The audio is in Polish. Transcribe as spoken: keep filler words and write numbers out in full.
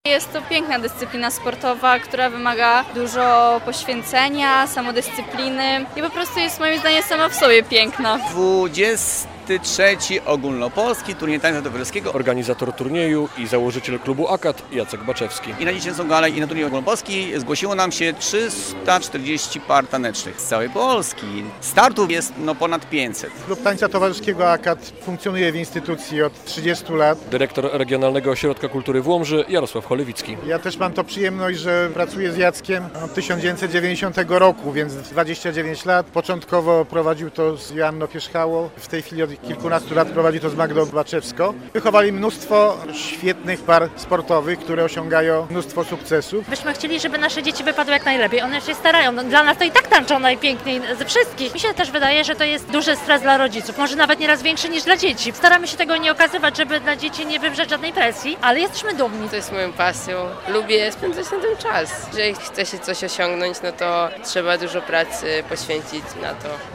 Jest to piękna dyscyplina sportowa, która wymaga dużo poświęcenia, samodyscypliny i po prostu jest moim zdaniem sama w sobie piękna. dwudziesty trzeci ogólnopolski turniej tańca towarzyskiego. Organizator turnieju i założyciel klubu AKAD Jacek Baczewski. I na dziecięcą galę i na turniej ogólnopolski zgłosiło nam się trzysta czterdzieści par tanecznych z całej Polski. Startów jest no ponad pięćset. Klub Tańca Towarzyskiego AKAD funkcjonuje w instytucji od trzydziestu lat. Dyrektor Regionalnego Ośrodka Kultury w Łomży Jarosław Cholewicki. Ja też mam to przyjemność, że pracuję z Jackiem od tysiąc dziewięćset dziewięćdziesiątego roku, więc dwadzieścia dziewięć lat. Początkowo prowadził to z Joanną Pierzchałą, w tej chwili od kilkunastu lat prowadzi to z Magdą Baczewską. Wychowali mnóstwo świetnych par sportowych, które osiągają mnóstwo sukcesów. Byśmy chcieli, żeby nasze dzieci wypadły jak najlepiej. One się starają. No, dla nas to i tak tańczą najpiękniej ze wszystkich. Mi się też wydaje, że to jest duży stres dla rodziców. Może nawet nieraz większy niż dla dzieci. Staramy się tego nie okazywać, żeby dla dzieci nie wywrzeć żadnej presji, ale jesteśmy dumni. To jest moją pasją. Lubię spędzać na tym czas. Jeżeli chce się coś osiągnąć, no to trzeba dużo pracy poświęcić na to.